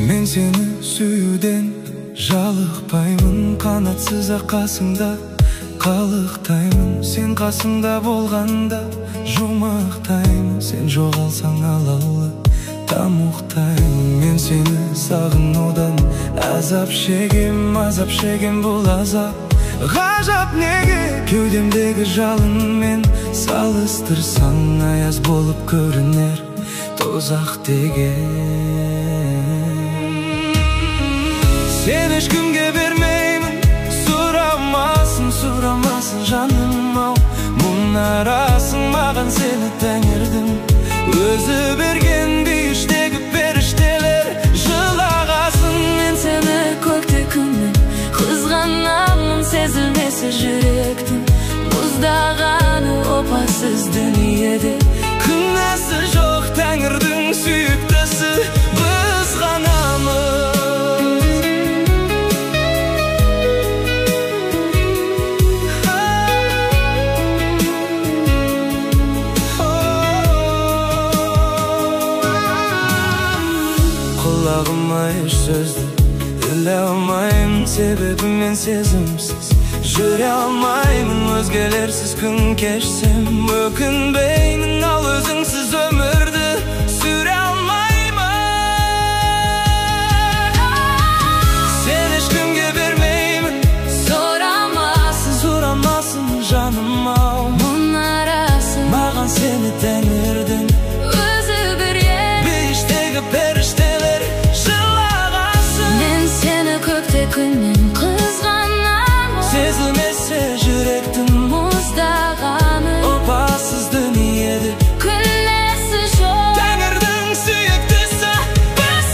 Мен сені сүюден жалықпаймын, қанатсыз қасыңда қалықтаймын. Сен қасыңда болғанда жұмақтаймын, сен жоғалсаң алалы тамұқтаймын. Мен сені сағынудан азап шегем, бұл азап ғажап неге? Кеудемдегі жалынмен салыстырсаң аяз болып көрінер тозақ деген. Сен ешкімге бермеймін, сұрамасын жаным ау. Мұнарасың маған сені тәңірдің өзі берген, бейіштегі періштелер жылағасын. Мен сені көкте күннен қызғанамын, сезілмесе жүректің мұздағаны опасыз дүниеде. Күнәсі жоқ тәңірдің сүйіктісі біз ғанамыз. Құлағыма еш сөзді іле алмаймын, себебі мен сезімсіз жүре алмаймын. Өзгелерсіз күн кешсем өкінбеймін, ал өзіңсіз өмірді сүре алмаймын. Сен ешкімге бермеймін, сұрамасын жаным ау. Мұнарасың маған сені тәңірдің өзі берген, бейіштегі періштелер жылағасын. мен сені көкте күннен қызғанамын, сезілмесе жүректің мұздағаны опасыз дүниеде. күнәсі жоқ Тәңірдің сүйіктісі біз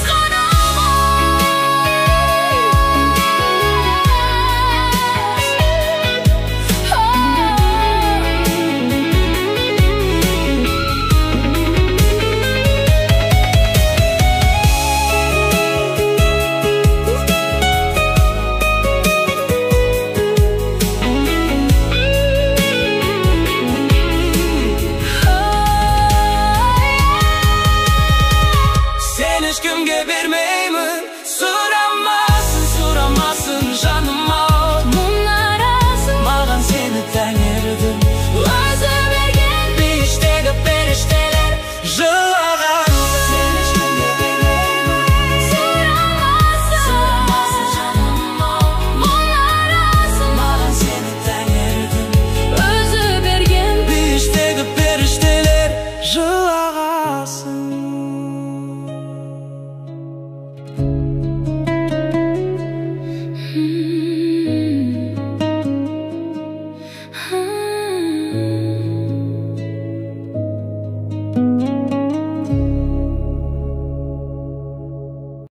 ешкімге бермей